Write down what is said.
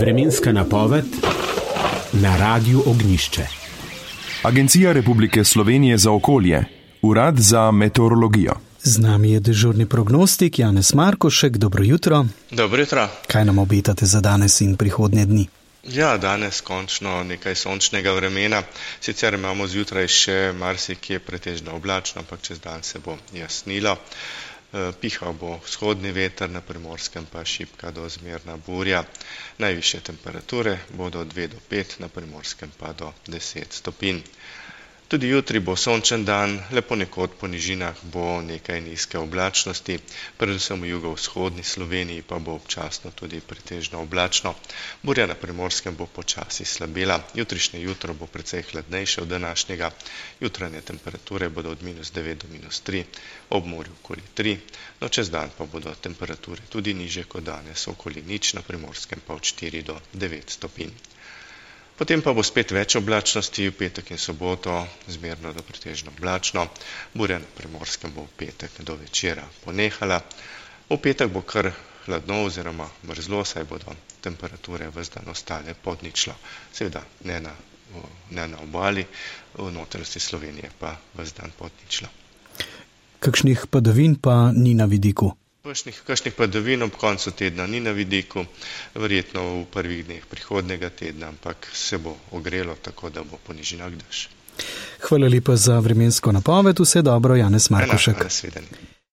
Vremenska napoved na Radiu Ognjišče. Agencija Republike Slovenije za okolje, Urad za meteorologijo. Z nami je dežurni prognostik Janez Markošek. Dobro jutro. Dobro jutro. Kaj nam obetate za danes in prihodnje dni? Ja, danes končno nekaj sončnega vremena. Sicer imamo zjutraj še marsikje pretežno oblačno, ampak čez dan se bo jasnilo. Pihal bo vzhodni veter, na Primorskem pa šibka do zmerna burja. Najvišje temperature bodo od 2 do 5, na Primorskem pa do 10 stopinj. Tudi jutri bo sončen dan, le ponekod po nižinah bo nekaj nizke oblačnosti, predvsem v jugovzhodni Sloveniji pa bo občasno tudi pretežno oblačno. Burja na Primorskem bo počasi slabela, jutrišnje jutro bo precej hladnejše od današnjega, jutranje temperature bodo od -9 do -3, ob morju okoli 3, no čez dan pa bodo temperature tudi nižje kot danes, okoli 0, na Primorskem pa od 4 do 9 stopinj. Potem pa bo spet več oblačnosti, v petek in soboto zmerno do pretežno oblačno. Burja na Primorskem bo v petek do večera ponehala. V petek bo kar hladno oziroma mrzlo, saj bodo temperature ves dan ostale pod ničlo. Seveda ne na obali, v notranjosti Slovenije pa ves dan pod ničlo. Kakšnih padavin pa ni na vidiku? Kakšnih padavin ob koncu tedna ni na vidiku, verjetno v prvih dneh prihodnjega tedna, ampak se bo ogrelo tako, da bo po nižinah dež. Hvala lepa za vremensko napoved, vse dobro, Janez Markošek. Nasvidenje.